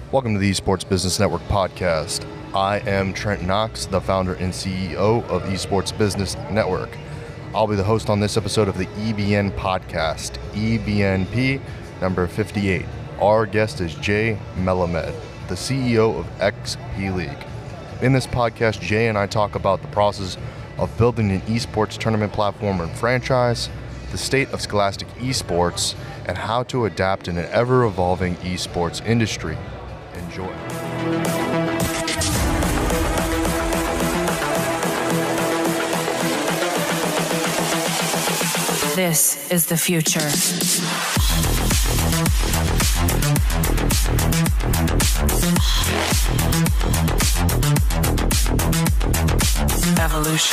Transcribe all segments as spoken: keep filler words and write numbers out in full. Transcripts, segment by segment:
Welcome to the Esports Business Network podcast. I am Trent Knox, the founder and C E O of Esports Business Network. I'll be the host on this episode of the E B N podcast, E B N P number fifty-eight. Our guest is Jay Melamed, the C E O of X P League. In this podcast, Jay and I talk about the process of building an esports tournament platform and franchise, the state of Scholastic esports, and how to adapt in an ever-evolving esports industry. Enjoy. This is the future. Evolution.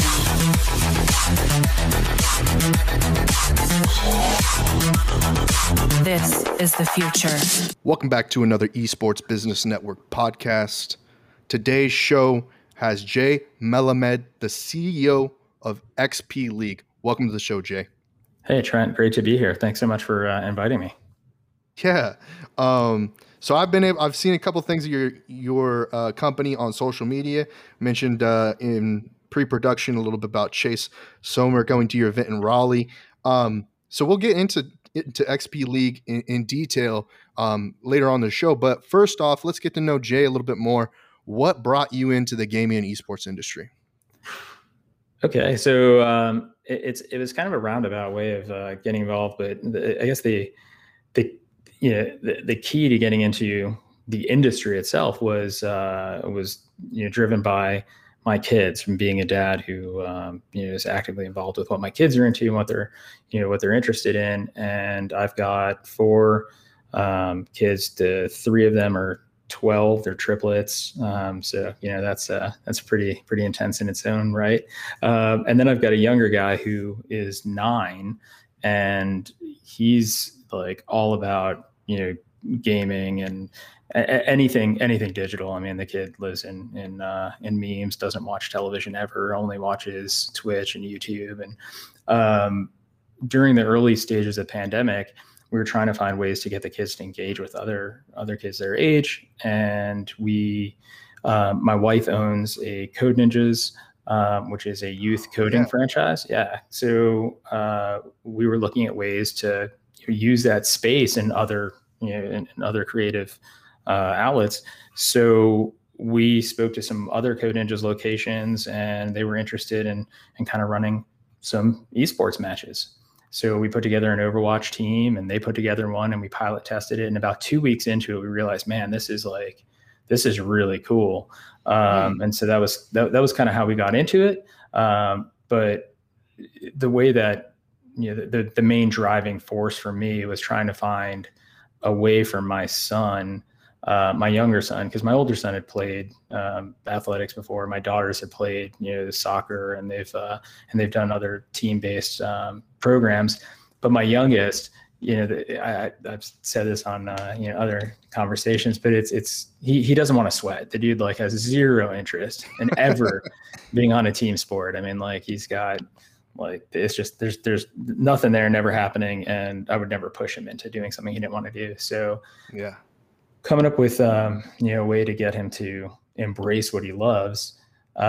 This is the future. Welcome back to another Esports Business Network podcast. Today's show has Jay Melamed, the C E O of X P League. Welcome to the show, Jay. Hey, Trent. Great to be here. Thanks so much for uh, inviting me. Yeah. Um, so I've been able, I've seen a couple things of your your uh, company on social media. Mentioned uh, in pre-production a little bit about Chase Sommer going to your event in Raleigh. Um, so we'll get into into X P League in, in detail um, later on the show. But first off, let's get to know Jay a little bit more. What brought you into the gaming and esports industry? Okay, so um, it, it's it was kind of a roundabout way of uh, getting involved, but the, I guess the the you know the, the key to getting into the industry itself was uh, was you know driven by my kids, from being a dad who um, you know is actively involved with what my kids are into and what they're you know what they're interested in. And I've got four um, kids. The three of them are twelve. They're triplets. Um, so you know that's uh, that's pretty pretty intense in its own right. Um, and then I've got a younger guy who is nine, and he's like all about you know gaming and anything anything digital. I mean, the kid lives in in uh, in memes, doesn't watch television ever, only watches Twitch and YouTube. And um, during the early stages of the pandemic, we were trying to find ways to get the kids to engage with other other kids their age. And we, uh, my wife owns a Code Ninjas, um, which is a youth coding yeah. franchise. Yeah. So uh, we were looking at ways to use that space in other you know in, in other creative Uh, outlets. So we spoke to some other Code Ninjas locations, and they were interested in, in kind of running some esports matches. So we put together an Overwatch team, and they put together one, and we pilot tested it. And about two weeks into it, we realized, man, this is like, this is really cool. Um, mm. And so that was, that, that was kind of how we got into it. Um, but the way that, you know, the, the main driving force for me was trying to find a way for my son, Uh, my younger son, because my older son had played um, athletics before. My daughters had played, you know, soccer, and they've uh, and they've done other team-based um, programs. But my youngest, you know, the, I, I've said this on uh, you know other conversations, but it's it's he he doesn't want to sweat. The dude like has zero interest in ever being on a team sport. I mean, like he's got like it's just there's there's nothing there, never happening, and I would never push him into doing something he didn't want to do. So yeah. Coming up with um, you know a way to get him to embrace what he loves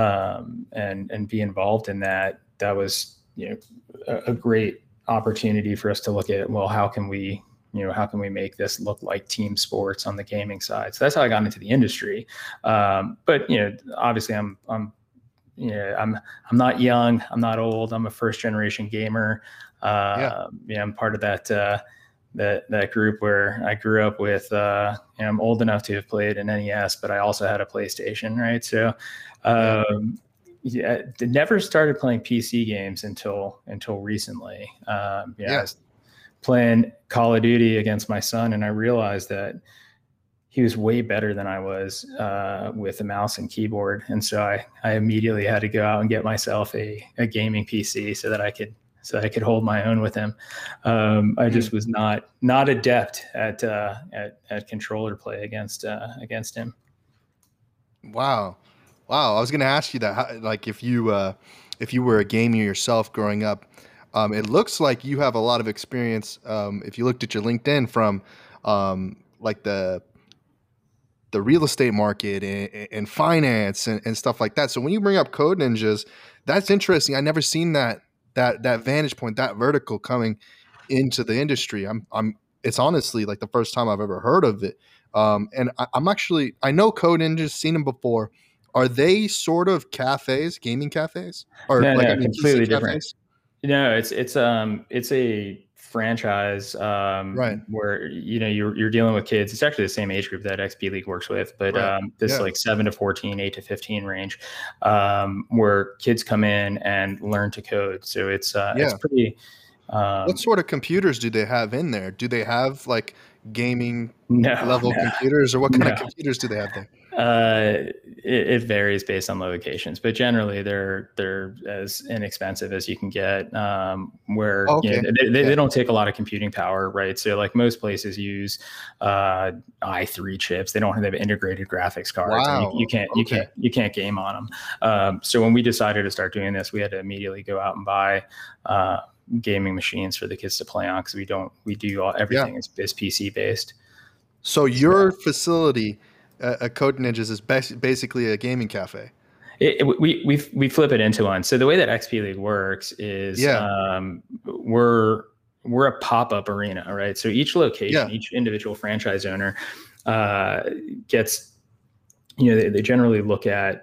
um, and and be involved in that. That was you know a, a great opportunity for us to look at. Well, how can we you know how can we make this look like team sports on the gaming side? So that's how I got into the industry. Um, but you know obviously I'm I'm you know I'm I'm not young. I'm not old. I'm a first generation gamer. Uh, yeah. yeah, I'm part of that. Uh, that that group where I grew up with, uh, you know, I'm old enough to have played an N E S, but I also had a PlayStation, right? So um, yeah, never started playing P C games until until recently. Um, you know, yeah. I was playing Call of Duty against my son, and I realized that he was way better than I was uh, with a mouse and keyboard. And so I, I immediately had to go out and get myself a, a gaming P C so that I could so I could hold my own with him. Um, I just was not not adept at uh, at, at controller play against uh, against him. Wow, wow! I was going to ask you that, how, like, if you uh, if you were a gamer yourself growing up. Um, it looks like you have a lot of experience. Um, if you looked at your LinkedIn from um, like the the real estate market and, and finance and, and stuff like that. So when you bring up Code Ninjas, that's interesting. I never seen that that that vantage point, that vertical coming into the industry. I'm I'm it's honestly like the first time I've ever heard of it. Um, and I, I'm actually I know Code Ninjas, seen them before. Are they sort of cafes, gaming cafes, or No, like no, I mean, completely P C different. cafes? No, it's it's um it's a franchise Right. um where you know you're you're dealing with kids. It's actually the same age group that X P League works with, but Right. um this Yeah. like seven to fourteen, eight to fifteen range, um where kids come in and learn to code. So it's uh it's Yeah. pretty What um sort of computers do they have in there? Do they have like gaming no, level no, computers, or what kind of no. computers do they have there? Uh, it, it varies based on locations, but generally they're they're as inexpensive as you can get. Um, where Oh, you okay. know, they, they, Yeah. they don't take a lot of computing power, right? So like most places use uh, i three chips. They don't have integrated graphics cards, and you, Wow. you can't you Okay. can't you can't game on them. Um, so when we decided to start doing this, we had to immediately go out and buy uh, gaming machines for the kids to play on because we don't we do all, everything is, is P C based. So your facility uh, at Code Ninjas is bas- basically a gaming cafe. It, it, we we we flip it into one. So the way that X P League works is Yeah. um, we're we're a pop up arena, right? So each location, Yeah. each individual franchise owner uh, gets, you know, they, they generally look at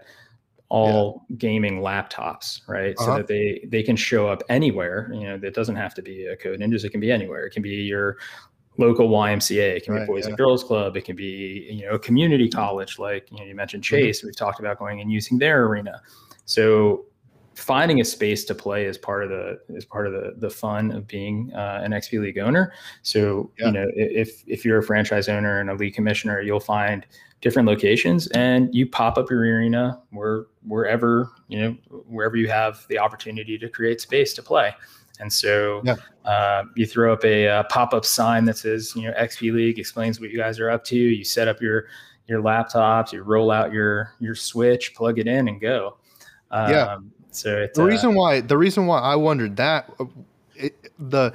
all yeah. gaming laptops, right? Uh-huh. So that they they can show up anywhere. You know, that doesn't have to be a Code Ninjas. It can be anywhere. It can be your local Y M C A. It can right, be Boys yeah. and Girls Club. It can be, you know, a community college. Like, you know, you mentioned Chase. Mm-hmm. We've talked about going and using their arena. So finding a space to play is part of the is part of the the fun of being uh, an X P League owner. So yeah. you know, if if you're a franchise owner and a league commissioner, you'll find different locations and you pop up your arena where wherever you know wherever you have the opportunity to create space to play. And so yeah. uh, you throw up a, a pop-up sign that says, you know, X P League, explains what you guys are up to. You set up your your laptops, you roll out your your switch, plug it in, and go. Um, yeah. So it's, the uh, reason why the reason why I wondered that it, the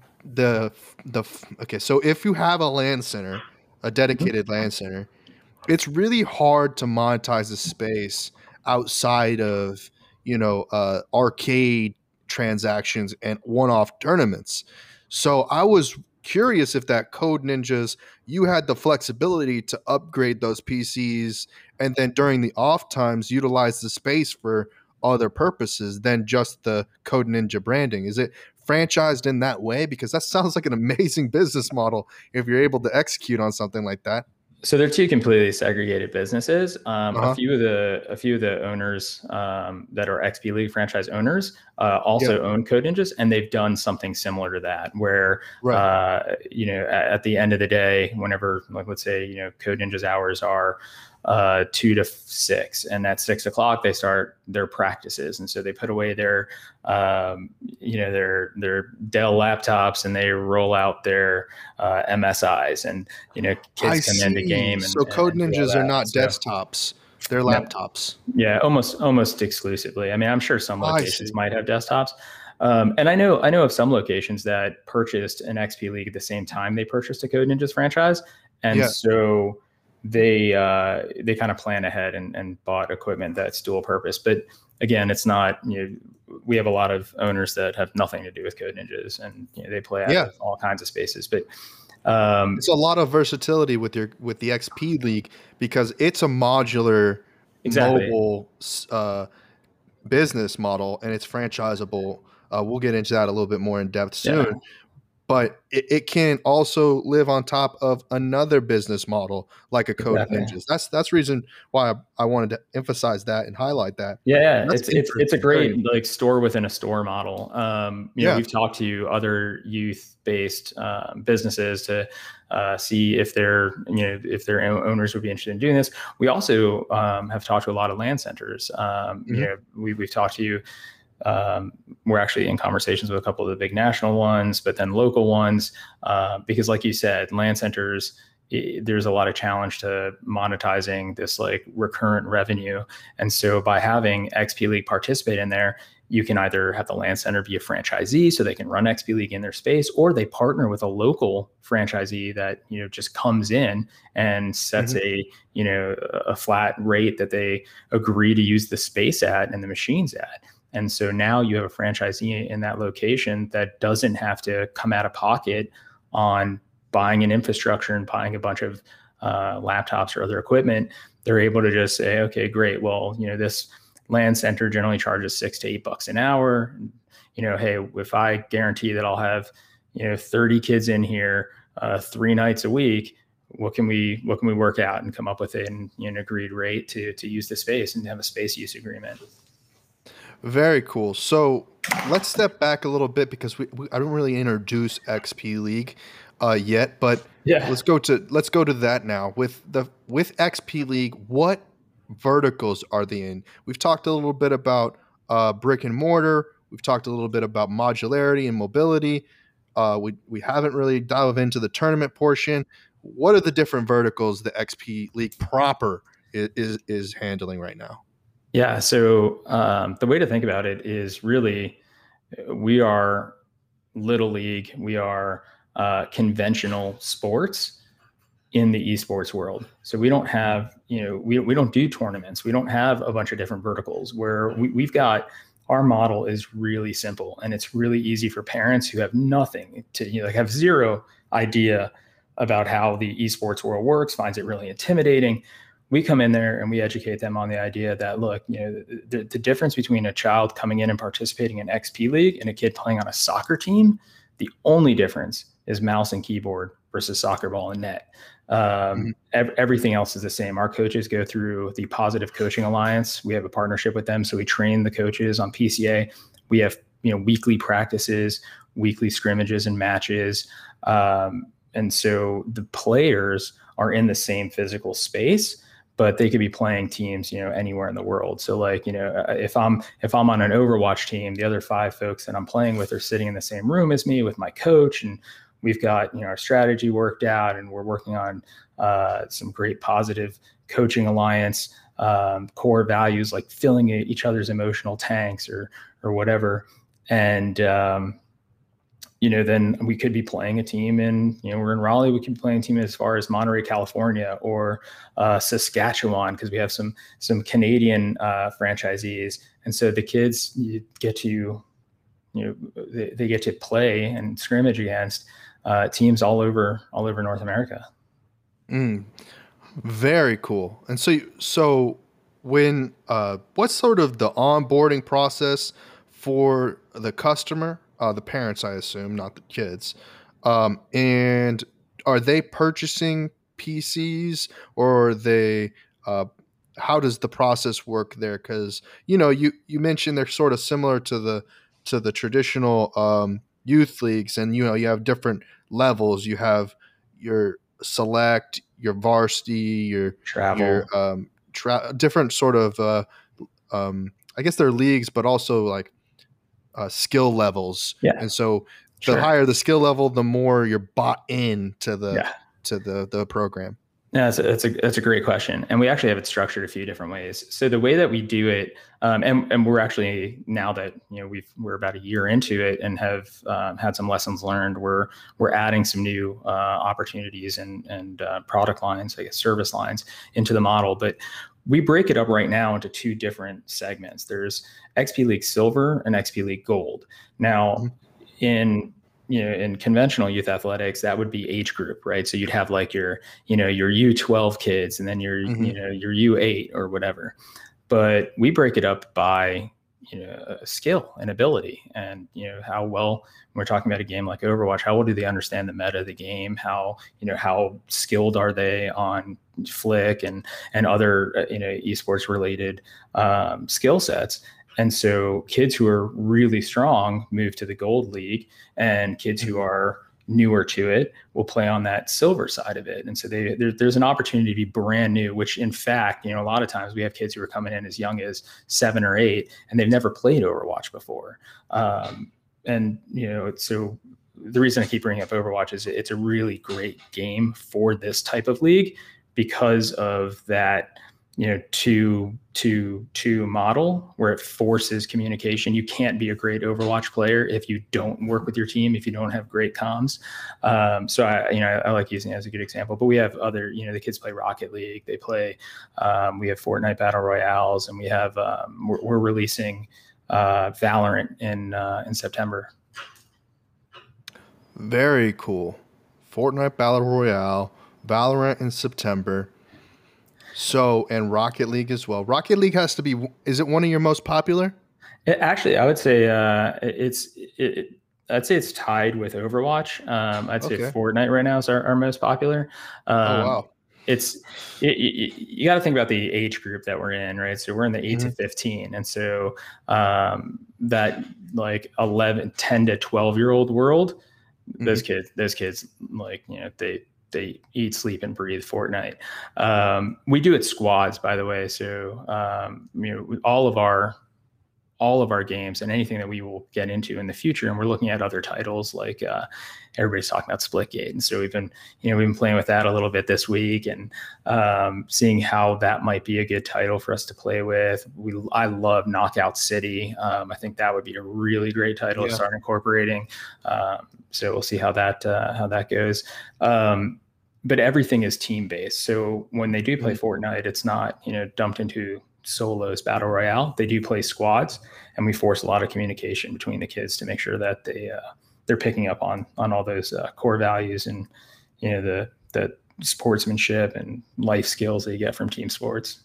the the okay. So if you have a LAN center, a dedicated mm-hmm. LAN center, it's really hard to monetize the space outside of you know uh, arcade transactions and one-off tournaments. So I was curious if that Code Ninjas, you had the flexibility to upgrade those P Cs and then during the off times utilize the space for other purposes than just the Code Ninja branding. Is it franchised in that way? Because that sounds like an amazing business model if you're able to execute on something like that. So they're two completely segregated businesses. Um, uh-huh. A few of the a few of the owners um, that are X P League franchise owners uh, also yeah. own Code Ninjas, and they've done something similar to that, where right. uh, you know at, at the end of the day, whenever like let's say you know Code Ninjas hours are uh, two to six, and at six o'clock they start their practices, and so they put away their um, you know their their Dell laptops and they roll out their uh, M S Is, and you know kids I come in the game. And, so Code and Ninjas are not so, desktops; they're laptops. Yeah, almost almost exclusively. I mean, I'm sure some locations might have desktops. Um, and I know I know of some locations that purchased an X P League at the same time they purchased a Code Ninjas franchise, and yeah. so they uh, they kind of plan ahead and, and bought equipment that's dual purpose. But again, it's not, you know, we have a lot of owners that have nothing to do with Code Ninjas, and you know, they play out yeah. of all kinds of spaces. But um, it's a lot of versatility with your with the X P League because it's a modular exactly. mobile uh, business model and it's franchisable. Uh, we'll get into that a little bit more in depth soon. Yeah. But it, it can also live on top of another business model like a Code exactly. Ninjas. That's that's the reason why I, I wanted to emphasize that and highlight that. Yeah, it's it's it's a great like store within a store model. Um, you yeah. know, we've talked to other youth-based uh, businesses to uh, see if their you know if their owners would be interested in doing this. We also um, have talked to a lot of LAN centers. Um, mm-hmm. You know, we we've talked to you. Um, we're actually in conversations with a couple of the big national ones, but then local ones, uh, because like you said, LAN centers, it, there's a lot of challenge to monetizing this like recurrent revenue. And so by having X P League participate in there, you can either have the LAN center be a franchisee so they can run X P League in their space, or they partner with a local franchisee that, you know, just comes in and sets mm-hmm. a, you know, a flat rate that they agree to use the space at and the machines at. And so now you have a franchisee in that location that doesn't have to come out of pocket on buying an infrastructure and buying a bunch of uh, laptops or other equipment. They're able to just say, okay, great. Well, you know, this LAN center generally charges six to eight bucks an hour. You know, hey, if I guarantee that I'll have, you know, thirty kids in here uh, three nights a week, what can we what can we work out and come up with an, you know, an agreed rate to to use the space and have a space use agreement. Very cool. So let's step back a little bit because we, we I don't really introduce X P League uh, yet, but yeah, let's go to let's go to that now. With the with X P League, what verticals are they in? We've talked a little bit about uh, brick and mortar. We've talked a little bit about modularity and mobility. Uh, we we haven't really dived into the tournament portion. What are the different verticals the X P League proper is is, is handling right now? Yeah, so um, the way to think about it is really we are Little League, we are uh, conventional sports in the esports world. So we don't have, you know, we, we don't do tournaments. We don't have a bunch of different verticals where we, we've got, our model is really simple and it's really easy for parents who have nothing to, you know, like have zero idea about how the esports world works, finds it really intimidating. We come in there and we educate them on the idea that, look, you know, the, the difference between a child coming in and participating in X P League and a kid playing on a soccer team, the only difference is mouse and keyboard versus soccer ball and net. Um, mm-hmm. ev- everything else is the same. Our coaches go through the Positive Coaching Alliance. We have a partnership with them. So we train the coaches on P C A. We have, you know, weekly practices, weekly scrimmages and matches. Um, and so the players are in the same physical space, but they could be playing teams, you know, anywhere in the world. So like, you know, if I'm, if I'm on an Overwatch team, the other five folks that I'm playing with are sitting in the same room as me with my coach, and we've got, you know, our strategy worked out, and we're working on uh, some great Positive Coaching Alliance um, core values like filling each other's emotional tanks or or whatever. And um, you know, then we could be playing a team in, you know, we're in Raleigh. We could be playing a team as far as Monterey, California, or uh, Saskatchewan, because we have some some Canadian uh, franchisees, and so the kids you get to, you know, they, they get to play and scrimmage against Uh, teams all over all over North America. Mm, very cool. And so, so when uh, what's sort of the onboarding process for the customer, uh, the parents, I assume, not the kids, um, and are they purchasing P Cs, or are they? Uh, how does the process work there? Because you know, you you mentioned they're sort of similar to the to the traditional um, youth leagues, and you know, you have different levels. You have your select, your varsity, your travel, your um, tra- different sort of uh, um, I guess they're leagues, but also like uh, skill levels. Yeah. And so the Sure. higher the skill level, the more you're bought in to the yeah. to the the program. Yeah, that's a, that's a that's a great question, and we actually have it structured a few different ways. So the way that we do it, um, and and we're actually, now that, you know, we've we're about a year into it and have um, had some lessons learned, we're we're adding some new uh, opportunities and and uh, product lines, I guess service lines, into the model. But we break it up right now into two different segments. There's X P League Silver and X P League Gold. Now, mm-hmm. in you know, in conventional youth athletics, that would be age group, right? So you'd have like your, you know, your U twelve kids, and then your, mm-hmm. you know, your U eight or whatever. But we break it up by, you know, skill and ability, and, you know, how well, when we're talking about a game like Overwatch, how well do they understand the meta of the game? How, you know, how skilled are they on Flick and, and other, uh, you know, esports related um, skill sets? And so kids who are really strong move to the Gold League, and kids who are newer to it will play on that silver side of it. And so they, there, there's an opportunity to be brand new, which in fact, you know, a lot of times we have kids who are coming in as young as seven or eight, and they've never played Overwatch before. Um, and, you know, so the reason I keep bringing up Overwatch is it's a really great game for this type of league because of that, you know, two, two, two model where it forces communication. You can't be a great Overwatch player if you don't work with your team, if you don't have great comms. Um, so I, you know, I, I like using it as a good example, but we have other, you know, the kids play Rocket League, they play, um, we have Fortnite Battle Royales, and we have, um, we're, we're releasing uh, Valorant in, uh, in September. Very cool. Fortnite Battle Royale, Valorant in September. So, and Rocket League as well. Rocket League has to be, is it one of your most popular? It, actually, I would say uh, it's, it, it, I'd say it's tied with Overwatch. Um, I'd Okay. say Fortnite right now is our, our most popular. Um, Oh, wow. It's, it, it, you got to think about the age group that we're in, right? So we're in the eight Mhm. to fifteen. And so um, that like eleven, ten to twelve year old world, those kids, those kids, like, you know, they, they eat, sleep, and breathe Fortnite. Um, we do it squads, by the way. So, um, you know, all of our, all of our games and anything that we will get into in the future. And we're looking at other titles like, uh, everybody's talking about Splitgate. And so we've been, you know, we've been playing with that a little bit this week and, um, seeing how that might be a good title for us to play with. We, I love Knockout City. Um, I think that would be a really great title Yeah. to start incorporating. Um, so we'll see how that, uh, how that goes. Um, but everything is team based. So when they do play Mhm. Fortnite, it's not, you know, dumped into solos battle royale. They do play squads, and we force a lot of communication between the kids to make sure that they, uh, they're picking up on, on all those uh, core values and, you know, the, the sportsmanship and life skills that you get from team sports.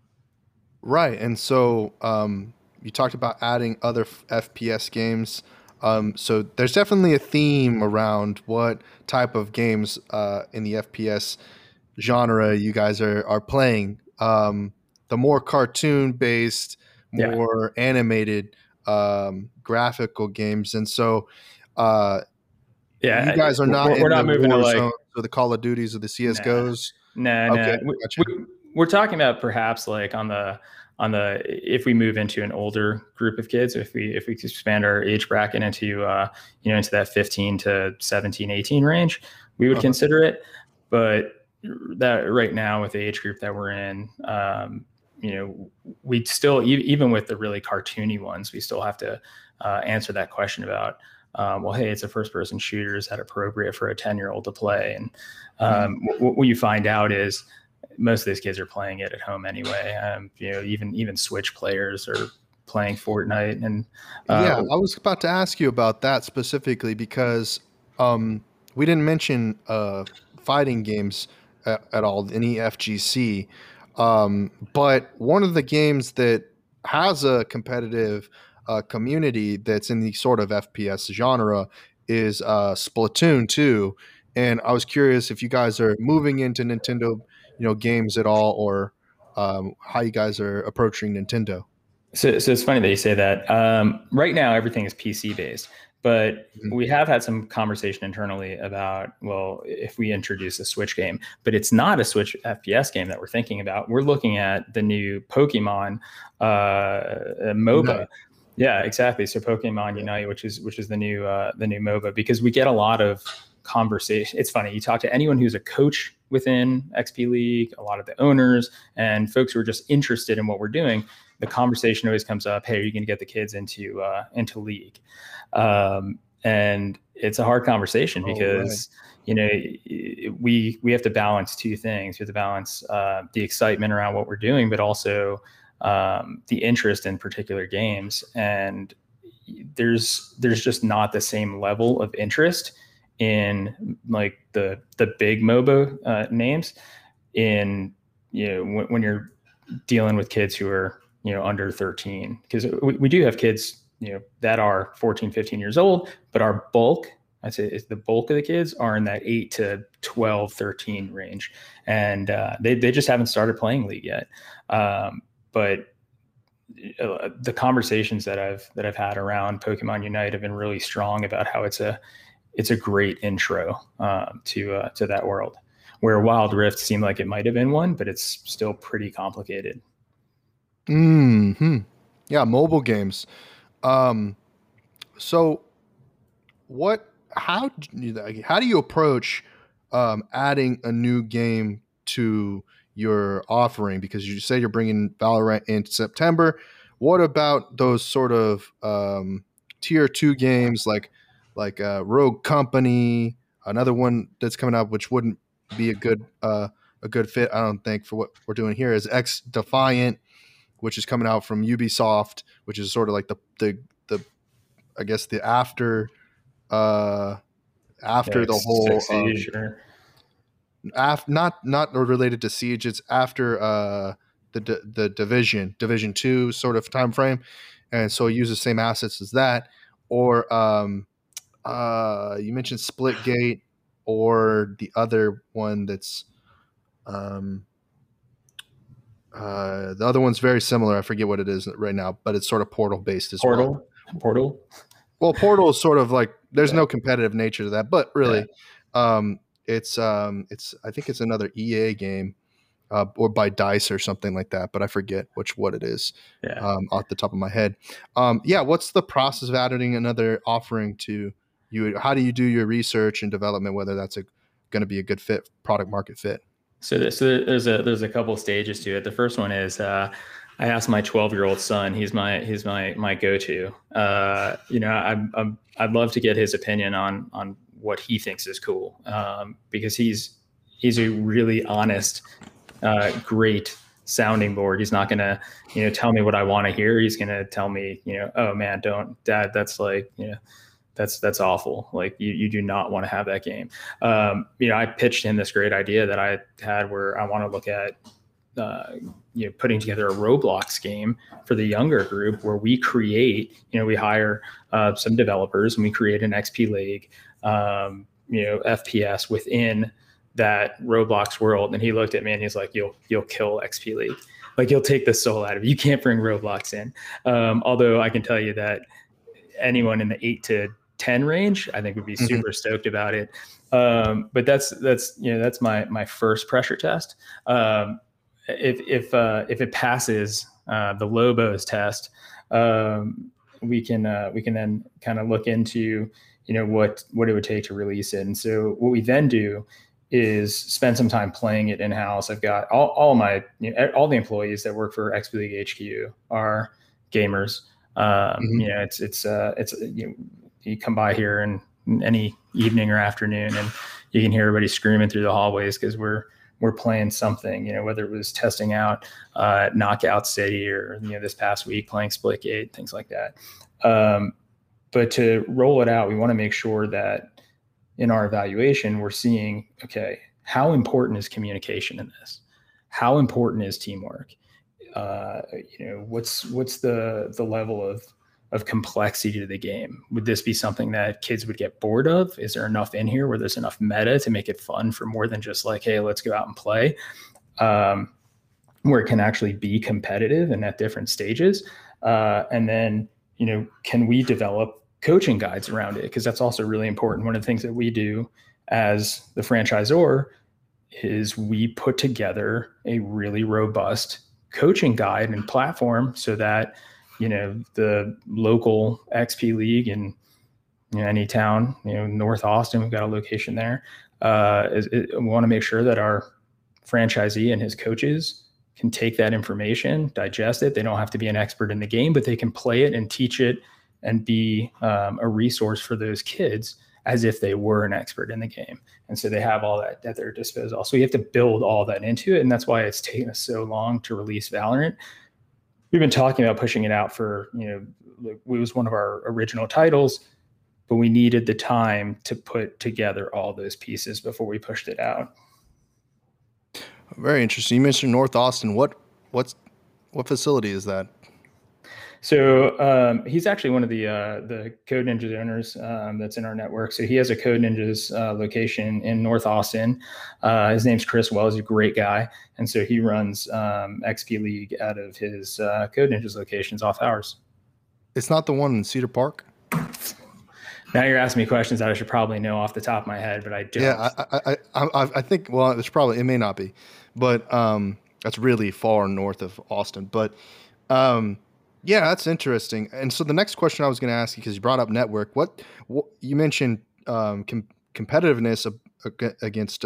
Right. And so um, you talked about adding other f- F P S games. Um, so there's definitely a theme around what type of games uh, in the F P S genre you guys are, are playing. Um, the more cartoon based, Yeah. more animated um, graphical games. And so uh, Yeah. you guys are not We're, we're in the not moving to war like, zone or the Call of Duties or the C S G Os. no, Okay, no. We, gotcha. we, we're talking about perhaps like on the, on the, if we move into an older group of kids, if we, if we expand our age bracket into, uh, you know, into that fifteen to seventeen, eighteen range, we would Uh-huh. consider it. But that right now with the age group that we're in, um, you know, we still, even with the really cartoony ones, we still have to uh, answer that question about, um, well, hey, it's a first person shooter. Is that appropriate for a ten year old to play? And um, mm. w- what you find out is most of these kids are playing it at home anyway. Um, you know, even, even Switch players are playing Fortnite. And uh, yeah, I was about to ask you about that specifically because um, we didn't mention uh, fighting games at, at all, any F G C. Um, but one of the games that has a competitive uh, community that's in the sort of F P S genre is uh, Splatoon two. And I was curious if you guys are moving into Nintendo, you know, games at all, or um, how you guys are approaching Nintendo. So, so it's funny that you say that. Um, right now, everything is P C based, but Mhm. we have had some conversation internally about, well, if we introduce a Switch game, but it's not a Switch F P S game that we're thinking about. We're looking at the new Pokemon uh, MOBA. Unite. Yeah, exactly. So Pokemon Unite, which is which is the new uh, the new MOBA, because we get a lot of conversation. It's funny. You talk to anyone who's a coach within X P League, a lot of the owners and folks who are just interested in what we're doing. The conversation always comes up, hey, are you going to get the kids into uh, into League? Um, and it's a hard conversation because, oh, right. you know, we we have to balance two things. We have to balance uh, the excitement around what we're doing, but also um, the interest in particular games. And there's there's just not the same level of interest in like the the big MOBA uh, names in, you know, when, when you're dealing with kids who are, you know, under thirteen, because we, we do have kids, you know, that are fourteen, fifteen years old, but our bulk, I'd say is the bulk of the kids are in that eight to twelve, thirteen range. And uh, they, they just haven't started playing League yet. Um, but uh, the conversations that I've, that I've had around Pokemon Unite have been really strong about how it's a, it's a great intro uh, to, uh, to that world, where Wild Rift seemed like it might've been one, but it's still pretty complicated. Hmm. Yeah, mobile games. Um, so, what? How? How do you approach um, adding a new game to you're offering? Because you say you're bringing Valorant in September. What about those sort of um, tier two games like like uh, Rogue Company? Another one that's coming out, which wouldn't be a good uh, a good fit, I don't think, for what we're doing here, is X Defiant, which is coming out from Ubisoft, which is sort of like the the the I guess the after uh, after Yeah, the whole um, Siege or af, not not related to Siege. It's after uh, the the Division Division Two sort of time frame, and so it uses the same assets as that. Or um, uh, you mentioned Splitgate, or the other one that's um, uh, the other one's very similar. I forget what it is right now, but it's sort of Portal based as well. Portal. Portal. Well, Portal is sort of like there's yeah. no competitive nature to that, but really, yeah. um, it's um, it's I think it's another E A game, uh, or by DICE or something like that, but I forget which what it is. Yeah. Um, off the top of my head. Um, yeah. What's the process of adding another offering to you? How do you do your research and development, whether that's a going to be a good fit, product market fit? So, there, so there's a there's a couple stages to it. The first one is uh, I asked my twelve year old son. He's my he's my my go to. Uh, you know, I, I I'd love to get his opinion on on what he thinks is cool, um, because he's he's a really honest, uh, great sounding board. He's not gonna you know tell me what I want to hear. He's gonna tell me you know oh man, don't dad, that's like you know. That's that's awful. Like you, you do not want to have that game. Um, you know, I pitched him this great idea that I had where I want to look at, uh, you know, putting together a Roblox game for the younger group where we create, you know, we hire uh, some developers and we create an X P League, um, you know, F P S within that Roblox world. And he looked at me and he's like, "You'll you'll kill X P League. Like you'll take the soul out of it. You can't bring Roblox in." Um, although I can tell you that anyone in the eight to ten range, I think would be super mm-hmm. stoked about it. Um, but that's, that's, you know, that's my, my first pressure test. Um, if, if, uh, if it passes, uh, the Lobos test, um, we can, uh, we can then kind of look into, you know, what, what it would take to release it. And so what we then do is spend some time playing it in-house. I've got all, all my, you know, all the employees that work for X P League H Q are gamers. Um, mm-hmm. You know, it's, it's, uh, it's, you know, you come by here and any evening or afternoon and you can hear everybody screaming through the hallways because we're we're playing something, you know, whether it was testing out uh, Knockout City or, you know, this past week playing Splitgate, things like that. Um, but to roll it out, we want to make sure that in our evaluation, we're seeing, okay, how important is communication in this? How important is teamwork? Uh, you know, what's what's the the level of of complexity to the game? Would this be something that kids would get bored of? Is there enough in here where there's enough meta to make it fun for more than just like, hey, let's go out and play, um, where it can actually be competitive and at different stages? Uh, and then, you know, can we develop coaching guides around it? Because that's also really important. One of the things that we do as the franchisor is we put together a really robust coaching guide and platform so that, you know, the local X P League in you know, any town, you know, North Austin, we've got a location there. Uh, is, is, we want to make sure that our franchisee and his coaches can take that information, digest it. They don't have to be an expert in the game, but they can play it and teach it and be um, a resource for those kids as if they were an expert in the game. And so they have all that at their disposal. So we have to build all that into it. And that's why it's taken us so long to release Valorant. We've been talking about pushing it out for, you know, it was one of our original titles, but we needed the time to put together all those pieces before we pushed it out. Very interesting. You mentioned North Austin. What, what's, what facility is that? So um, he's actually one of the uh, the Code Ninjas owners um, that's in our network. So he has a Code Ninjas uh, location in North Austin. Uh, his name's Chris Wells. He's a great guy. And so he runs um, X P League out of his uh, Code Ninjas locations off ours. It's not the one in Cedar Park? Now you're asking me questions that I should probably know off the top of my head, but I don't. Yeah, I I, I, I think, well, it's probably, it may not be. But um, that's really far north of Austin. But um yeah, that's interesting. And so the next question I was going to ask you, because you brought up network, what, what you mentioned um, com- competitiveness of, against uh,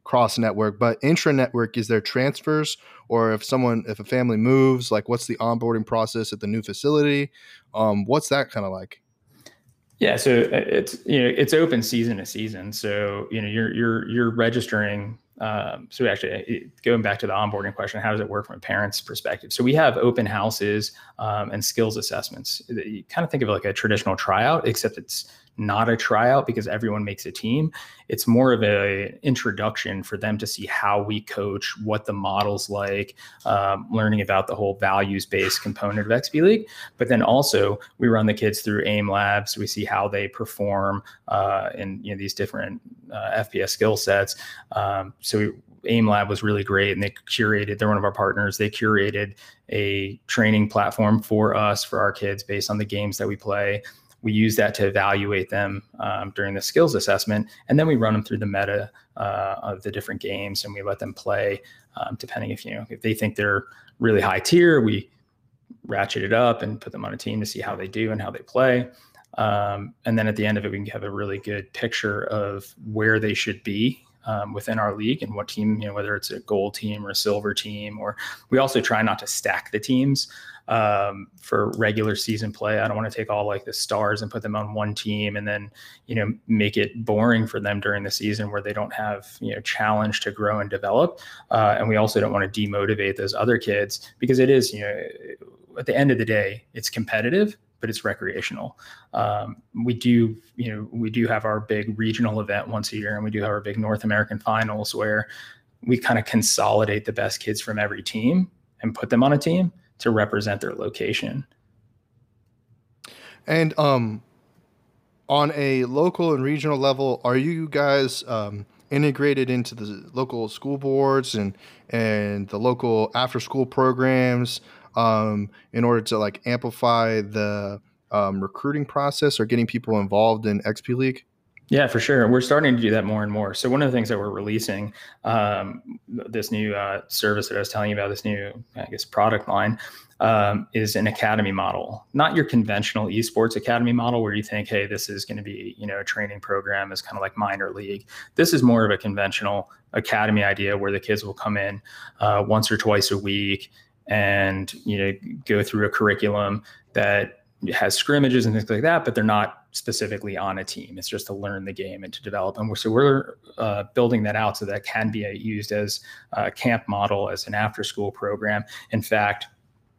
cross network, but intra network, is there transfers, or if someone, if a family moves, like what's the onboarding process at the new facility? Um, what's that kind of like? Yeah, so it's you know it's open season to season. So you know you're you're you're registering. Um, so actually, going back to the onboarding question, how does it work from a parent's perspective? So we have open houses um, and skills assessments. You kind of think of it like a traditional tryout, except it's not a tryout because everyone makes a team. It's more of a introduction for them to see how we coach, what the model's like, um, learning about the whole values-based component of X P League. But then also we run the kids through AIM labs. We see how they perform uh, in you know these different uh, F P S skill sets. Um, so we, AIM Lab was really great, and they curated, they're one of our partners, they curated a training platform for us, for our kids, based on the games that we play. We use that to evaluate them um, during the skills assessment, and then we run them through the meta uh, of the different games, and we let them play um, depending if you know if they think they're really high tier, we ratchet it up and put them on a team to see how they do and how they play. Um, and then at the end of it, we can have a really good picture of where they should be um, within our league and what team, you know, whether it's a gold team or a silver team, or we also try not to stack the teams um, for regular season play. I don't want to take all like the stars and put them on one team and then, you know, make it boring for them during the season where they don't have, you know, challenge to grow and develop. Uh, and we also don't want to demotivate those other kids, because it is, you know, at the end of the day, it's competitive, but it's recreational. Um, we do, you know, we do have our big regional event once a year, and we do have our big North American finals where we kind of consolidate the best kids from every team and put them on a team to represent their location. And um, on a local and regional level, are you guys um, integrated into the local school boards and and the local after school programs um, in order to like amplify the um, recruiting process or getting people involved in X P League? Yeah, for sure. We're starting to do that more and more. So one of the things that we're releasing, um, this new uh, service that I was telling you about, this new, I guess, product line, um, is an academy model, not your conventional esports academy model where you think, hey, this is going to be, you know, a training program is kind of like minor league. This is more of a conventional academy idea where the kids will come in uh, once or twice a week and, you know, go through a curriculum that has scrimmages and things like that, but they're not specifically on a team. It's just to learn the game and to develop. And we're, so we're uh, building that out so that can be used as a camp model, as an after school program. In fact,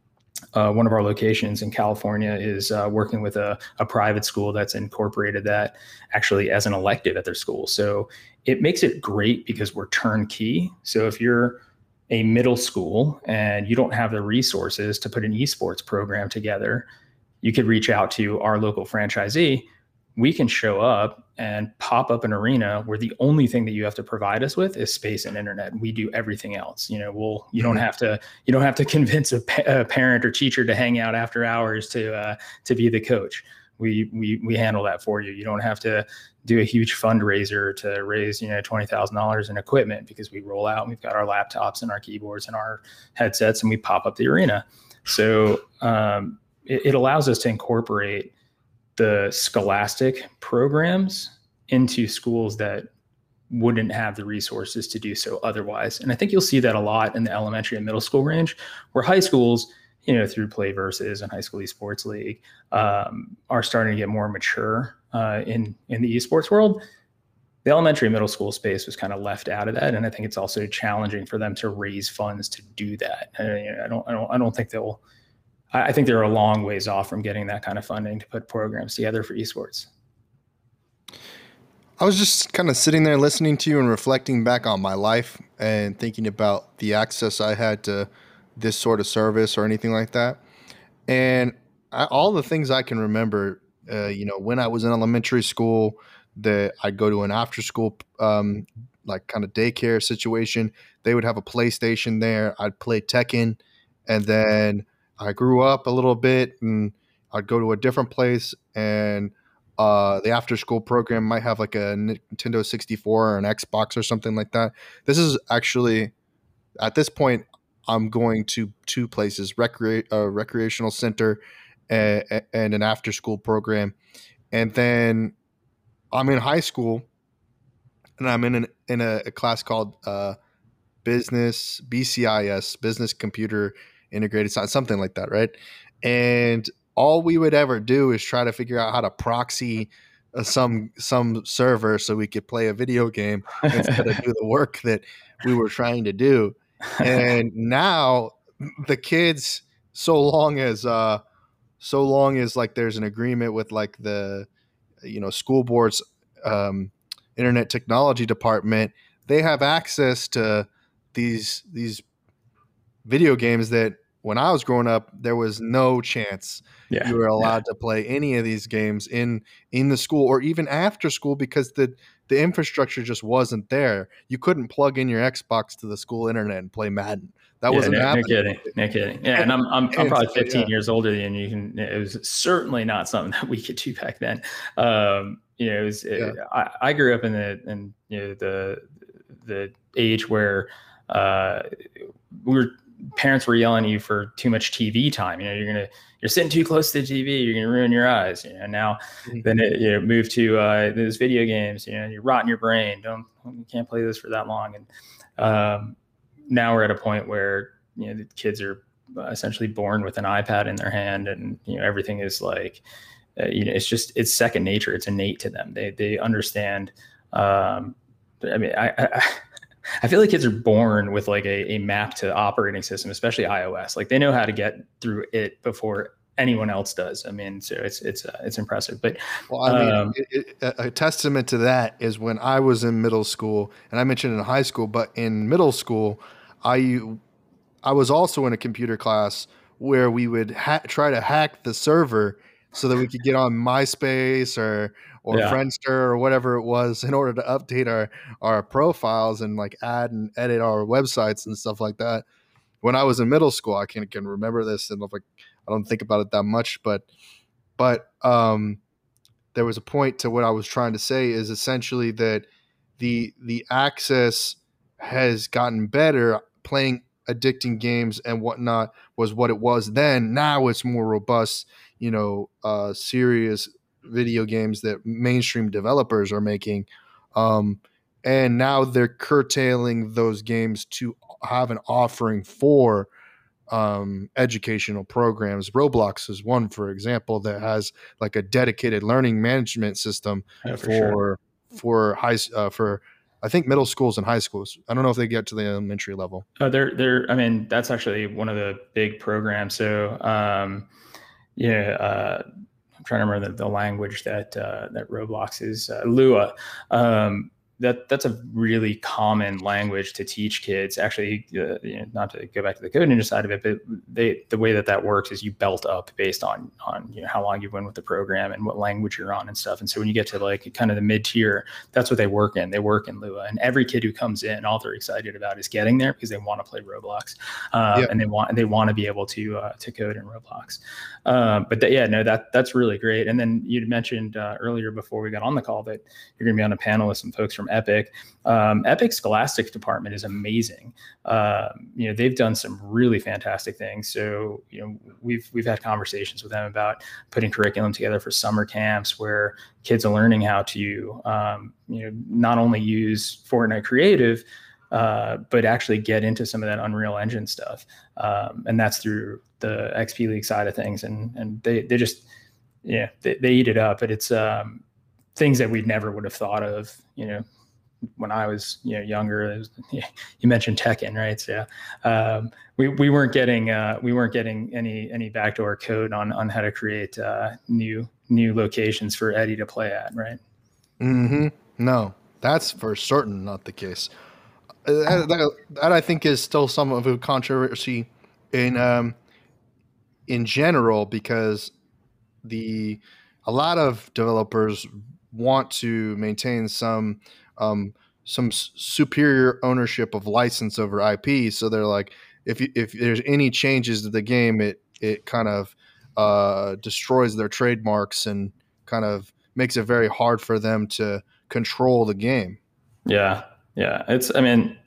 uh, one of our locations in California is uh, working with a, a private school that's incorporated that actually as an elective at their school. So it makes it great because we're turnkey. So if you're a middle school and you don't have the resources to put an esports program together, you could reach out to our local franchisee. We can show up and pop up an arena where the only thing that you have to provide us with is space and internet. We do everything else. You know, we'll, you don't have to, you don't have to convince a, pa- a parent or teacher to hang out after hours to, uh, to be the coach. We, we, we handle that for you. You don't have to do a huge fundraiser to raise, you know, twenty thousand dollars in equipment, because we roll out and we've got our laptops and our keyboards and our headsets and we pop up the arena. So, um, it allows us to incorporate the scholastic programs into schools that wouldn't have the resources to do so otherwise. And I think you'll see that a lot in the elementary and middle school range, where high schools, you know, through Playversus and High School Esports League, um, are starting to get more mature uh, in, in the esports world. The elementary and middle school space was kind of left out of that. And I think it's also challenging for them to raise funds to do that. Uh, you know, I don't, I don't, I don't think they'll, I think they're a long ways off from getting that kind of funding to put programs together for esports. I was just kind of sitting there listening to you and reflecting back on my life and thinking about the access I had to this sort of service or anything like that. And I, all the things I can remember, uh, you know, when I was in elementary school, that I'd go to an after school, um, like kind of daycare situation. They would have a PlayStation there. I'd play Tekken, and then I grew up a little bit and I'd go to a different place, and uh, the after school program might have like a Nintendo sixty-four or an Xbox or something like that. This is actually, at this point, I'm going to two places, recre- a recreational center and, and an after school program. And then I'm in high school and I'm in an, in a, a class called uh, business B C I S, business computer integrated science, something like that, right? And all we would ever do is try to figure out how to proxy uh, some some server so we could play a video game instead of do the work that we were trying to do. And now the kids, so long as uh so long as like there's an agreement with like the you know school board's um, internet technology department, they have access to these these video games that when I was growing up there was no chance Yeah. you were allowed Yeah. to play any of these games in in the school or even after school because the the infrastructure just wasn't there. You couldn't plug in your Xbox to the school internet and play Madden. That Yeah, wasn't no, no happening. kidding, no kidding. Yeah, and I'm I'm I'm And probably so, fifteen yeah. years older than you. You can, it was certainly not something that we could do back then. Um, you know, it was, it, Yeah. I, I grew up in the in you know the the age where uh, we were parents were yelling at you for too much T V time. You know, you're gonna you're sitting too close to the T V, you're gonna ruin your eyes. You know, now Mhm. then it you know move to uh, those video games. You know, you're rotting your brain. Don't you can't play this for that long. And um, now we're at a point where you know the kids are essentially born with an iPad in their hand, and you know everything is like uh, you know it's just it's second nature. It's innate to them. They they understand. Um, I mean, I, I I feel like kids are born with like a, a map to operating system, especially iOS. Like they know how to get through it before anyone else does. I mean, so it's it's uh, it's impressive. But Well, I mean, um, it, it, a a testament to that is when I was in middle school, and I mentioned in high school, but in middle school, I I was also in a computer class where we would ha- try to hack the server so that we could get on MySpace or or yeah, Friendster or whatever it was in order to update our our profiles and like add and edit our websites and stuff like that. When I was in middle school, I can can remember this and like I don't think about it that much, but but um there was a point to what I was trying to say is essentially that the the access has gotten better. Playing addicting games and whatnot was what it was then. Now it's more robust, you know, uh, serious video games that mainstream developers are making. Um, and now they're curtailing those games to have an offering for um, educational programs. Roblox is one, for example, that has like a dedicated learning management system yeah, for sure. for for high uh, for I think middle schools and high schools. I don't know if they get to the elementary level. Oh, they're they're. I mean, that's actually one of the big programs. So, um, yeah, uh, I'm trying to remember the, the language that uh, that Roblox is uh, Lua. Um, that that's a really common language to teach kids. Actually, uh, you know, not to go back to the code ninja side of it, but they the way that that works is you belt up based on on you know how long you've been with the program and what language you're on and stuff. And so when you get to like kind of the mid tier, that's what they work in. They work in Lua, and every kid who comes in, all they're excited about is getting there because they want to play Roblox, um, Yeah. and they want they want to be able to uh, to code in Roblox. Um, but th- yeah, no, that that's really great. And then you mentioned uh, earlier before we got on the call that you're going to be on a panel with some folks from Epic. Um, Epic Scholastic department is amazing. Uh, you know, they've done some really fantastic things. So, you know, we've we've had conversations with them about putting curriculum together for summer camps where kids are learning how to, um, you know, not only use Fortnite Creative, uh, but actually get into some of that Unreal Engine stuff. Um, and that's through the X P League side of things. And and they they just, yeah, they, they eat it up. But it's um, things that we never would have thought of, you know, when I was, you know, younger. It was, you mentioned Tekken, right? So um, we we weren't getting uh, we weren't getting any any backdoor code on on how to create uh, new new locations for Eddie to play at, right? Mm-hmm. No, that's for certain not the case. Uh, That, that, that I think is still some of a controversy in um, in general because the a lot of developers want to maintain some um, some s- superior ownership of license over I P. So they're like, if you, if there's any changes to the game, it it kind of uh, destroys their trademarks and kind of makes it very hard for them to control the game. Yeah, yeah. It's I mean,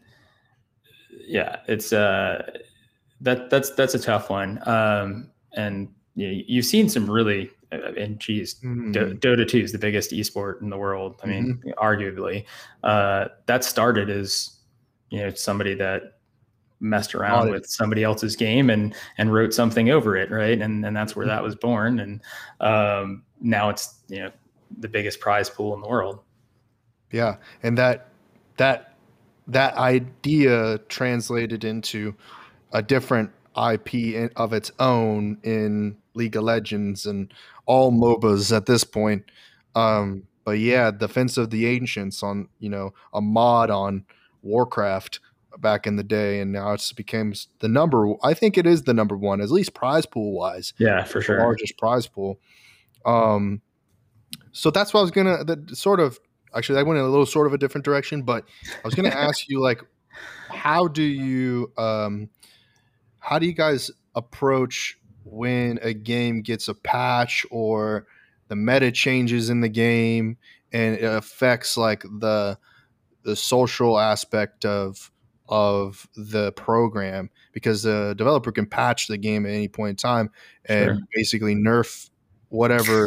yeah, it's uh, that that's that's a tough one. Um, and you know, you've seen some really and geez, Mm-hmm. Do- Dota two is the biggest esport in the world. I mean, Mm-hmm. arguably, uh, that started as, you know, somebody that messed around with somebody else's game and, and wrote something over it. Right. And, and that's where that was born. And, um, now it's, you know, the biggest prize pool in the world. Yeah. And that, that, that idea translated into a different I P in, of its own in League of Legends and all M O B As at this point. Um, but yeah, Defense of the Ancients on, you know, a mod on Warcraft back in the day, and now it's became the number. I think it is the number one, at least prize pool wise. Yeah, for sure. The largest prize pool. Um, so that's what I was gonna. That sort of actually, I went in a little sort of a different direction, but I was gonna ask you, like, how do you, um, how do you guys approach when a game gets a patch or the meta changes in the game and it affects like the the social aspect of of the program, because the developer can patch the game at any point in time and Sure. basically nerf whatever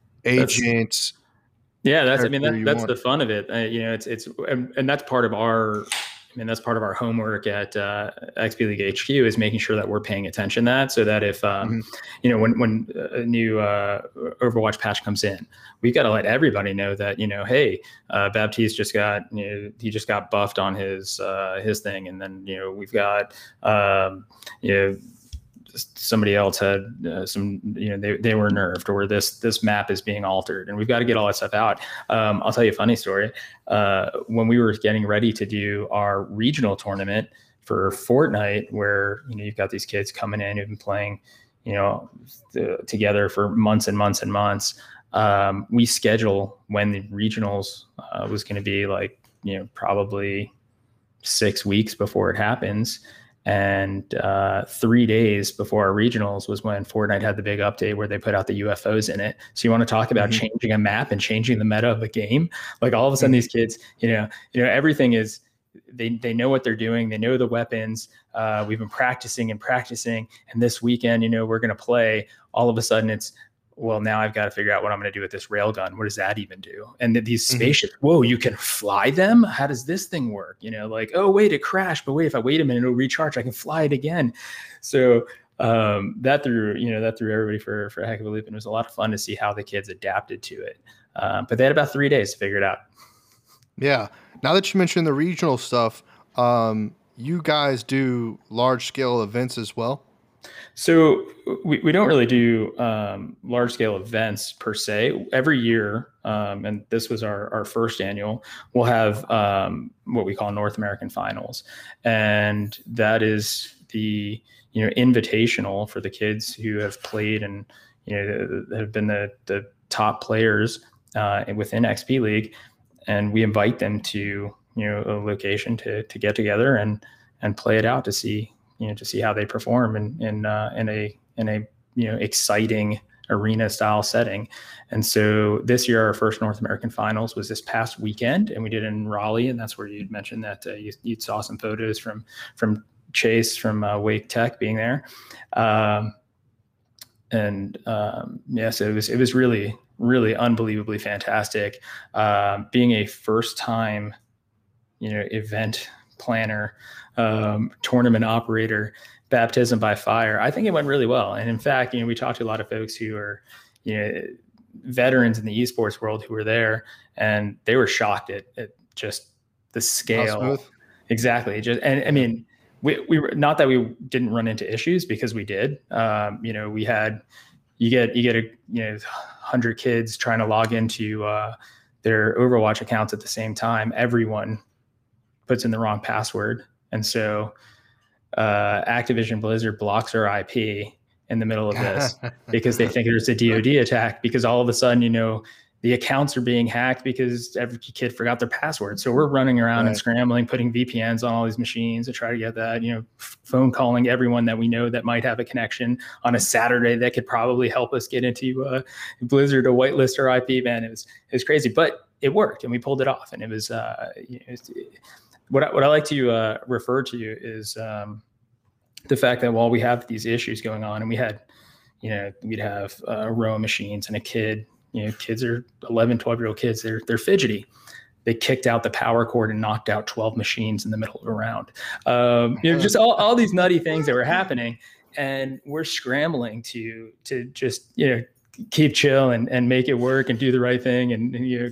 agent. Yeah, that's I mean character that, you that's want. the fun of it. Uh, you know, it's it's and, and that's part of our I mean that's part of our homework at uh, X P League H Q is making sure that we're paying attention to that, so that if um, Mhm. you know when when a new uh, Overwatch patch comes in, we've got to let everybody know that, you know, hey, uh, Baptiste just got, you know, he just got buffed on his uh, his thing, and then, you know, we've got um, you know, somebody else had uh, some, you know, they, they were nerfed, or this this map is being altered, and we've got to get all that stuff out. Um, I'll tell you a funny story. Uh, when we were getting ready to do our regional tournament for Fortnite, where, you know, you've got these kids coming in who've been playing, you know, the, together for months and months and months. Um, we schedule when the regionals uh, was going to be, like, you know, probably six weeks before it happens. And uh, three days before our regionals was when Fortnite had the big update where they put out the U F Os in it. So you want to talk about mm-hmm. changing a map and changing the meta of a game? Like, all of a sudden, mm-hmm. these kids, you know, you know, everything is, they they know what they're doing. They know the weapons. Uh, we've been practicing and practicing. And this weekend, you know, we're going to play. All of a sudden, it's, well, now I've got to figure out what I'm going to do with this railgun. What does that even do? And these spaceships, mm-hmm. whoa, you can fly them? How does this thing work? You know, like, oh, wait, it crashed. But wait, if I wait a minute, it'll recharge. I can fly it again. So um, that threw, you know, that threw everybody for, for a heck of a loop. And it was a lot of fun to see how the kids adapted to it. Um, but they had about three days to figure it out. Yeah. Now that you mentioned the regional stuff, um, you guys do large scale events as well? So we, we don't really do um, large scale events per se. Every year, um, and this was our, our first annual, we'll have um, what we call North American Finals. And that is the, you know, invitational for the kids who have played and, you know, have been the, the top players uh, within X P League. And we invite them to, you know, a location to to get together and and play it out to see, you know, to see how they perform in in uh, in a in a you know exciting arena style setting. And so this year, our first North American Finals was this past weekend, and we did it in Raleigh, and that's where you'd mentioned that uh, you you saw some photos from from Chase from uh, Wake Tech being there, um, and um, yes, yeah, so it was it was really really unbelievably fantastic. Uh, being a first time, you know, event planner, um, tournament operator, baptism by fire, I think it went really well. And in fact, you know, we talked to a lot of folks who are, you know, veterans in the esports world who were there, and they were shocked at, at just the scale. Exactly. Just, and I mean, we, we were not that we didn't run into issues, because we did. Um, you know, we had, you get, you get a, you know, hundred kids trying to log into uh, their Overwatch accounts at the same time. Everyone puts in the wrong password. And so uh, Activision Blizzard blocks our I P in the middle of this because they think there's a D O D attack, because all of a sudden, you know, the accounts are being hacked because every kid forgot their password. So we're running around right. and scrambling, putting V P Ns on all these machines to try to get that, you know, f- phone calling everyone that we know that might have a connection on a Saturday that could probably help us get into uh, Blizzard to whitelist our I P. Man, it was, it was crazy, but it worked and we pulled it off. And it was, uh, you know, it's, what I, what I like to uh, refer to is um, the fact that while we have these issues going on, and we had, you know, we'd have a row of machines and a kid, you know, kids are eleven, twelve year old kids. They're, they're fidgety. They kicked out the power cord and knocked out twelve machines in the middle of a round. Um, you know, just all, all these nutty things that were happening. And we're scrambling to, to just, you know, keep chill and, and make it work and do the right thing. And, and, you know,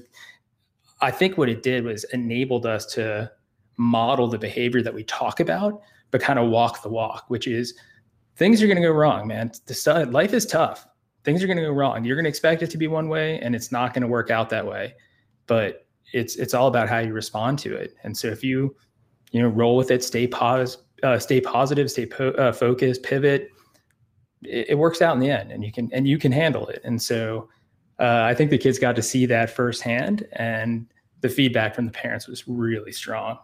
I think what it did was enabled us to model the behavior that we talk about, but kind of walk the walk, which is things are going to go wrong, man. The stuff, life is tough. Things are going to go wrong. You're going to expect it to be one way and it's not going to work out that way. But it's, it's all about how you respond to it. And so if you, you know, roll with it, stay pause, uh, stay positive, stay po- uh, focused, pivot, it, it works out in the end, and you can, and you can handle it. And so uh, I think the kids got to see that firsthand, and the feedback from the parents was really strong.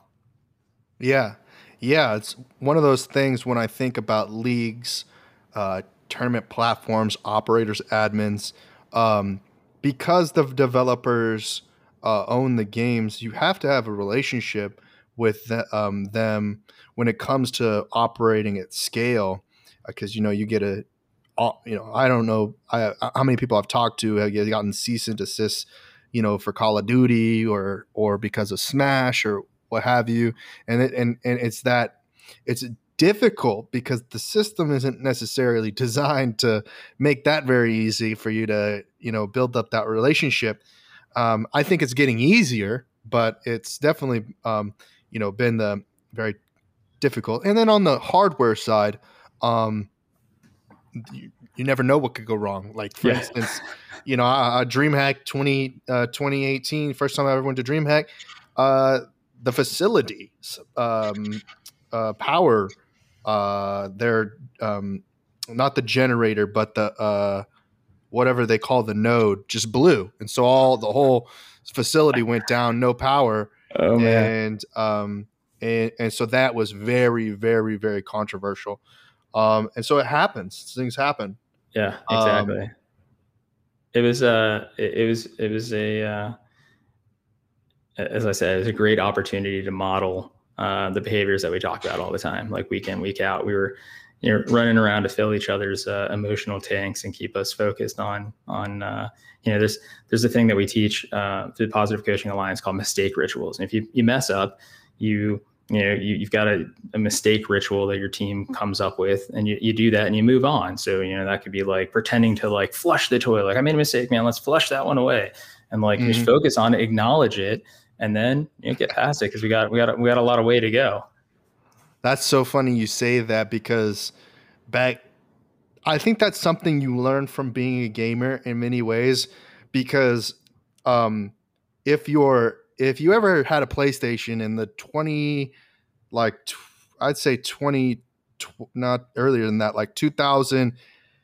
Yeah. Yeah. It's one of those things when I think about leagues, uh, tournament platforms, operators, admins, um, because the developers uh, own the games, you have to have a relationship with the, um, them when it comes to operating at scale. Because, you know, you get a, you know, I don't know I, how many people I've talked to have gotten cease and desist, you know, for Call of Duty or, or because of Smash or what have you. And it, and, and it's that it's difficult because the system isn't necessarily designed to make that very easy for you to, you know, build up that relationship. Um, I think it's getting easier, but it's definitely, um, you know, been the very difficult. And then on the hardware side, um, you, you never know what could go wrong. Like for yeah. instance, you know, uh, DreamHack twenty, uh, twenty eighteen, first time I ever went to DreamHack, uh, the facilities, um, uh, power, uh, their, um, not the generator, but the, uh, whatever they call the node just blew. And so all the whole facility went down, no power. Oh man. And, um, and, and so that was very, very, very controversial. Um, and so it happens, things happen. Yeah, exactly. Um, it was, uh, it, it was, it was a, uh, as I said, it was a great opportunity to model, uh, the behaviors that we talk about all the time, like week in, week out. We were, you know, running around to fill each other's uh, emotional tanks and keep us focused on, on, uh, you know, there's, there's a thing that we teach uh, through the Positive Coaching Alliance called mistake rituals. And if you, you mess up, you, you know, you, you've got a, a mistake ritual that your team comes up with, and you, you do that and you move on. So, you know, that could be like pretending to like flush the toilet. Like, I made a mistake, man, let's flush that one away. And like, mm-hmm. just focus on it, acknowledge it, and then, you know, get past it. Cause we got, we got, we got a lot of way to go. That's so funny you say that, because back, I think that's something you learn from being a gamer in many ways, because um, if you're, if you ever had a PlayStation in the twenty, like t- I'd say twenty, tw- not earlier than that, like two thousand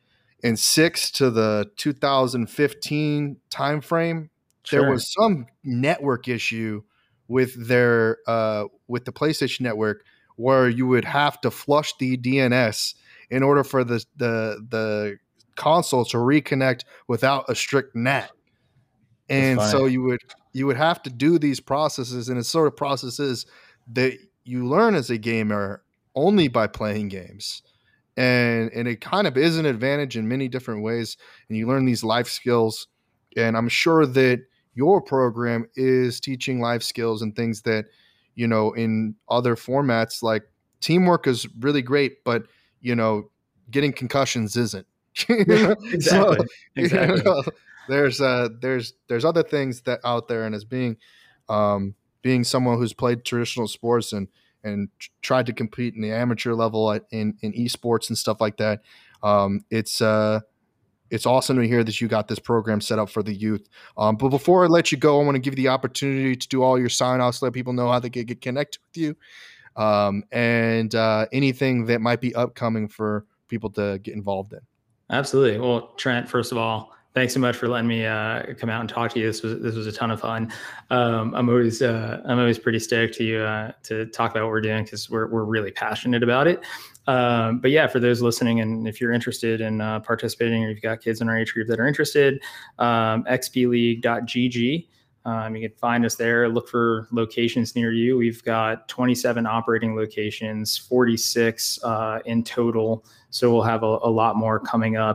six to the two thousand fifteen timeframe, sure. There was some network issue with their, uh, with the PlayStation Network, where you would have to flush the D N S in order for the the the console to reconnect without a strict N A T. And so you would you would have to do these processes, and it's sort of processes that you learn as a gamer only by playing games. And and it kind of is an advantage in many different ways, and you learn these life skills. And I'm sure that your program is teaching life skills and things that, you know, in other formats, like teamwork is really great, but, you know, getting concussions isn't. Exactly. So, exactly. You know, there's uh there's there's other things that out there, and as being um being someone who's played traditional sports and and tried to compete in the amateur level at, in in esports and stuff like that, um it's uh it's awesome to hear that you got this program set up for the youth. Um, but before I let you go, I want to give you the opportunity to do all your sign-offs, let people know how they can get connected with you, um, and uh, anything that might be upcoming for people to get involved in. Absolutely. Well, Trent, first of all, thanks so much for letting me uh, come out and talk to you. This was this was a ton of fun. Um, I'm always uh, I'm always pretty stoked to uh, to talk about what we're doing, because we're we're really passionate about it. Um, but yeah, for those listening, and if you're interested in uh, participating, or you've got kids in our age group that are interested, um, x p league dot g g. Um, you can find us there. Look for locations near you. We've got twenty-seven operating locations, forty-six uh, in total. So we'll have a, a lot more coming up.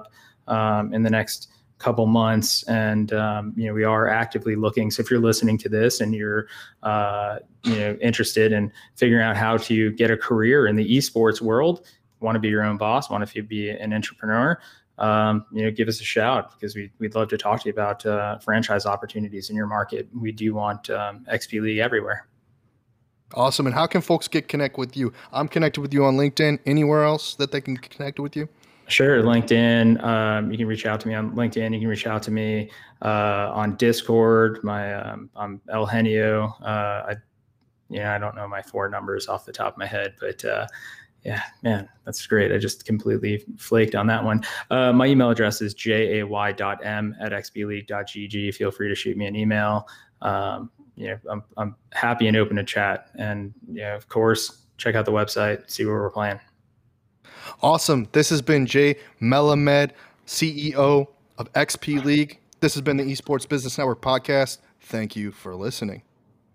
um, in the next couple months. And, um, you know, we are actively looking. So if you're listening to this and you're, uh, you know, interested in figuring out how to get a career in the esports world, want to be your own boss, want to be an entrepreneur, um, you know, give us a shout, because we, we'd love to talk to you about uh, franchise opportunities in your market. We do want um, X P League everywhere. Awesome. And how can folks get connected with you? I'm connected with you on LinkedIn. Anywhere else that they can connect with you? Sure. LinkedIn. Um, you can reach out to me on LinkedIn. You can reach out to me uh, on Discord. My um, I'm El Genio. Uh, I, yeah, I don't know my four numbers off the top of my head, but uh, yeah, man, that's great. I just completely flaked on that one. Uh, my email address is jay dot m at x p league dot g g. Feel free to shoot me an email. Um, you know, I'm I'm happy and open to chat. And yeah, of course, check out the website, see where we're playing. Awesome. This has been Jay Melamed, C E O of X P League. This has been the Esports Business Network podcast. Thank you for listening.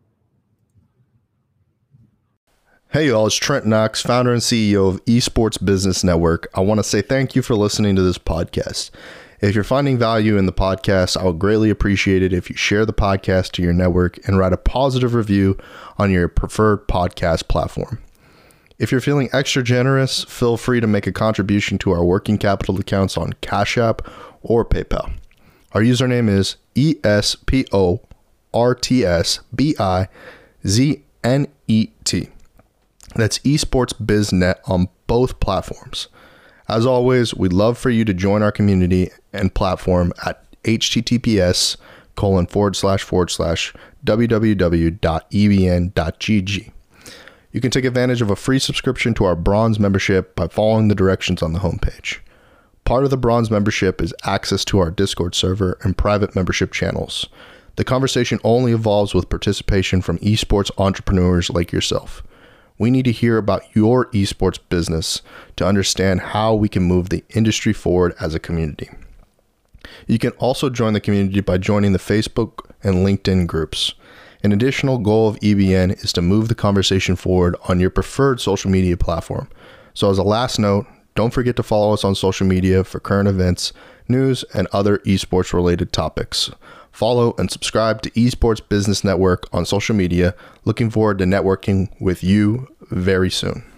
Hey y'all, it's Trent Knox, founder and C E O of Esports Business Network. I want to say thank you for listening to this podcast. If you're finding value in the podcast, I would greatly appreciate it if you share the podcast to your network and write a positive review on your preferred podcast platform. If you're feeling extra generous, feel free to make a contribution to our working capital accounts on Cash App or PayPal. Our username is E S P O R T S B I Z N E T. That's Esports BizNet on both platforms. As always, we'd love for you to join our community and platform at https colon forward slash forward slash www dot e b n dot g g. You can take advantage of a free subscription to our Bronze membership by following the directions on the homepage. Part of the Bronze membership is access to our Discord server and private membership channels. The conversation only evolves with participation from esports entrepreneurs like yourself. We need to hear about your esports business to understand how we can move the industry forward as a community. You can also join the community by joining the Facebook and LinkedIn groups. An additional goal of E B N is to move the conversation forward on your preferred social media platform. So as a last note, don't forget to follow us on social media for current events, news, and other esports related topics. Follow and subscribe to Esports Business Network on social media. Looking forward to networking with you very soon.